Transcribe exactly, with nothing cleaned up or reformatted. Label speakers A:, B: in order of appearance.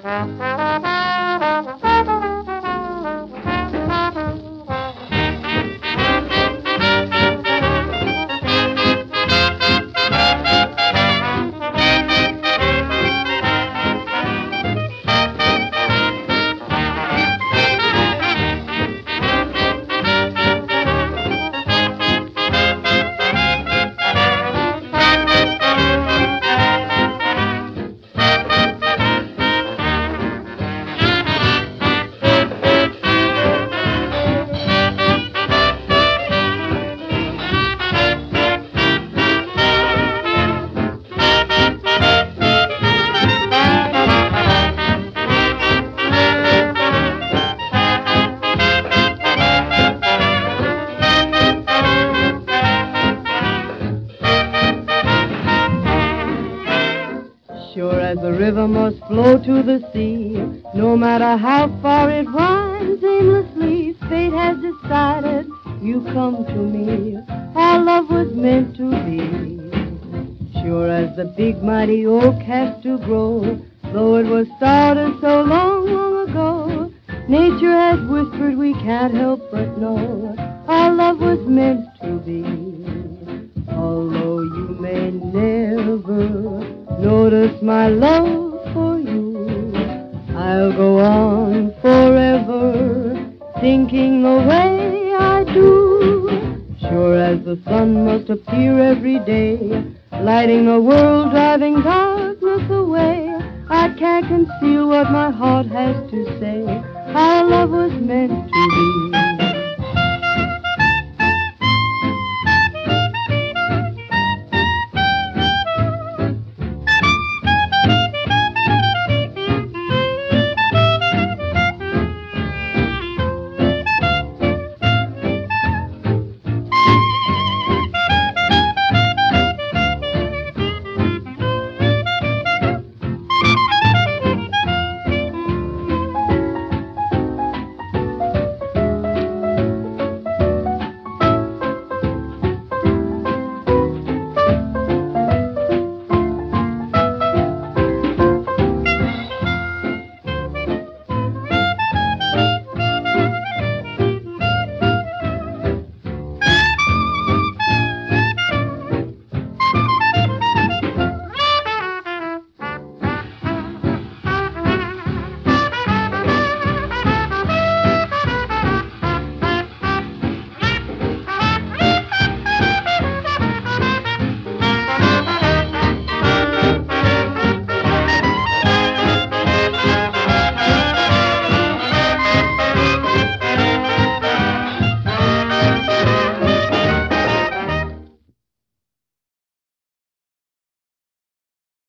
A: Sure as the river must flow to the sea, no matter how far it winds aimlessly, fate has decided you come to me. Our love was meant to be. Sure as the big mighty oak has to grow, though it was started so long, long ago, nature has whispered we can't help but know our love was meant to be. Although you may never notice my love for you, I'll go on forever thinking the way I do. Sure as the sun must appear every day, lighting the world, driving darkness away, I can't conceal what my heart has to say. Our love was meant to be.